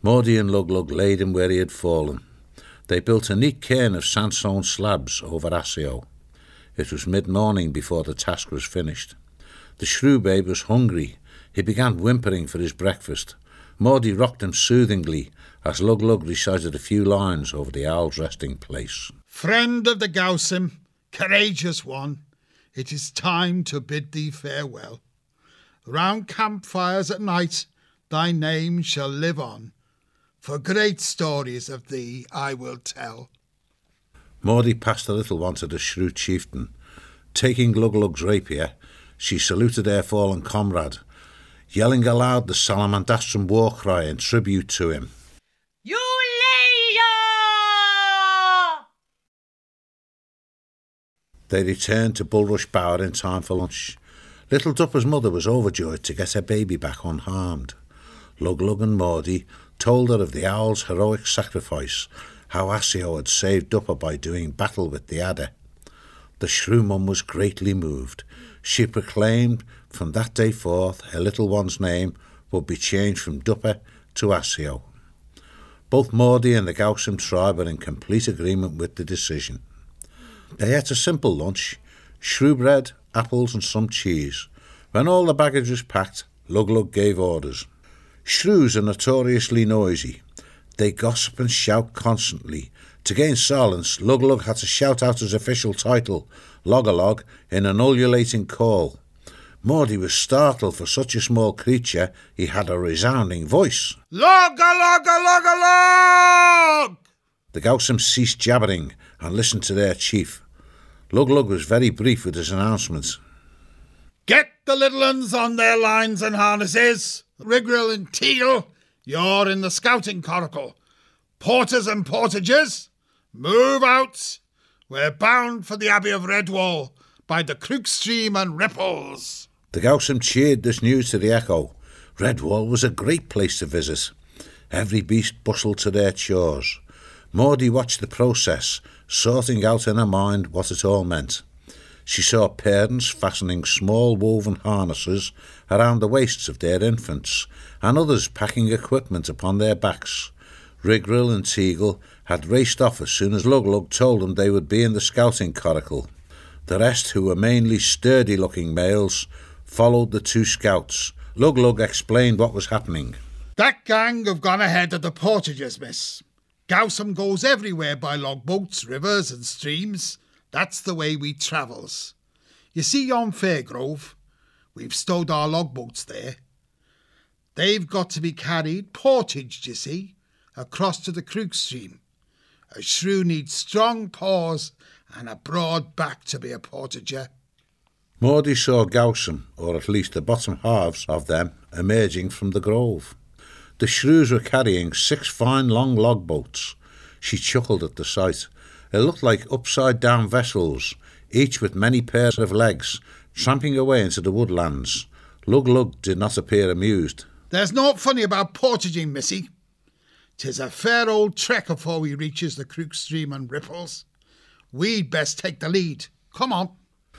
Maudie and Lug Lug laid him where he had fallen. They built a neat cairn of sandstone slabs over Asio. It was mid-morning before the task was finished. The shrew babe was hungry. He began whimpering for his breakfast. Maudie rocked him soothingly as Lug Lug recited a few lines over the owl's resting place. Friend of the Gausim, courageous one, it is time to bid thee farewell. Round campfires at night thy name shall live on, for great stories of thee I will tell. Maudie passed the little one to the shrew chieftain. Taking Lug Lug's rapier, she saluted her fallen comrade, yelling aloud the Salamandastran war cry in tribute to him. They returned to Bulrush Bower in time for lunch. Little Dupper's mother was overjoyed to get her baby back unharmed. Lug Lug and Maudie told her of the owl's heroic sacrifice, how Asio had saved Dupper by doing battle with the adder. The shrew mum was greatly moved. She proclaimed from that day forth her little one's name would be changed from Dupper to Asio. Both Maudie and the Gausim tribe were in complete agreement with the decision. They ate a simple lunch, shrew bread, apples and some cheese. When all the baggage was packed, Lug Lug gave orders. Shrews are notoriously noisy. They gossip and shout constantly. To gain silence, Lug Lug had to shout out his official title, Log-a-Log, in an ululating call. Maudie was startled. For such a small creature, he had a resounding voice. Log-a-log-a-log-a-log! The Gausim ceased jabbering and listened to their chief. Lug Lug was very brief with his announcement. Get the little uns on their lines and harnesses. Rigrill and Teagle, you're in the scouting coracle. Porters and portages, move out. We're bound for the Abbey of Redwall by the Crook Stream and Ripples. The Gausim cheered this news to the echo. Redwall was a great place to visit. Every beast bustled to their chores. Maudie watched the process, sorting out in her mind what it all meant. She saw parents fastening small woven harnesses around the waists of their infants, and others packing equipment upon their backs. Rigrill and Teagle had raced off as soon as Lug Lug told them they would be in the scouting coracle. The rest, who were mainly sturdy-looking males, followed the two scouts. Lug Lug explained what was happening. That gang have gone ahead of the portages, miss. Gausim goes everywhere by logboats, rivers and streams. That's the way we travels. You see yon Fairgrove? We've stowed our logboats there. They've got to be carried portaged, you see, across to the Crook Stream. A shrew needs strong paws and a broad back to be a portager. Maudie saw Gausim, or at least the bottom halves of them, emerging from the grove. The shrews were carrying 6 fine long logboats. She chuckled at the sight. It looked like upside-down vessels, each with many pairs of legs, tramping away into the woodlands. Lug Lug did not appear amused. There's naught funny about portaging, missy. 'Tis a fair old trek afore we reaches the Crook Stream and Ripples. We'd best take the lead. Come on.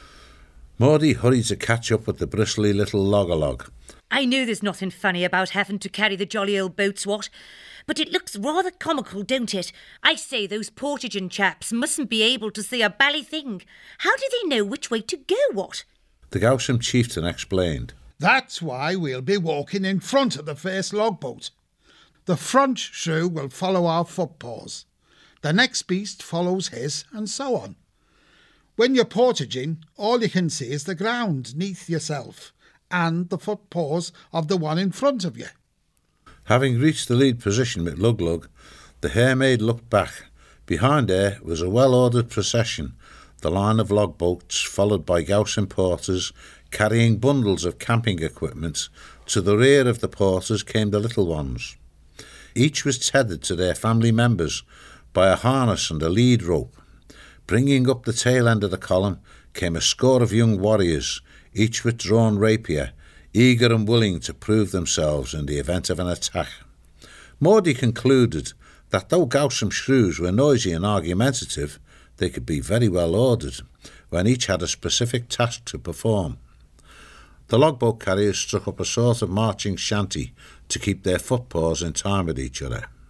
Maudie hurried to catch up with the bristly little Log-a-Log. I know there's nothing funny about having to carry the jolly old boats, what? But it looks rather comical, don't it? I say those portaging chaps mustn't be able to see a bally thing. How do they know which way to go, what? The Gausim chieftain explained. That's why we'll be walking in front of the first logboat. The front shrew will follow our footpaws. The next beast follows his, and so on. When you're portaging, all you can see is the ground neath yourself and the footpaws of the one in front of you. Having reached the lead position with Lug Lug, the Hairmaid looked back. Behind her was a well-ordered procession, the line of logboats followed by Gausim porters carrying bundles of camping equipment. To the rear of the porters came the little ones. Each was tethered to their family members by a harness and a lead rope. Bringing up the tail end of the column came a score of young warriors, each with drawn rapier, eager and willing to prove themselves in the event of an attack. Maudie concluded that though Gausim shrews were noisy and argumentative, they could be very well ordered when each had a specific task to perform. The logboat carriers struck up a sort of marching shanty to keep their footpaws in time with each other.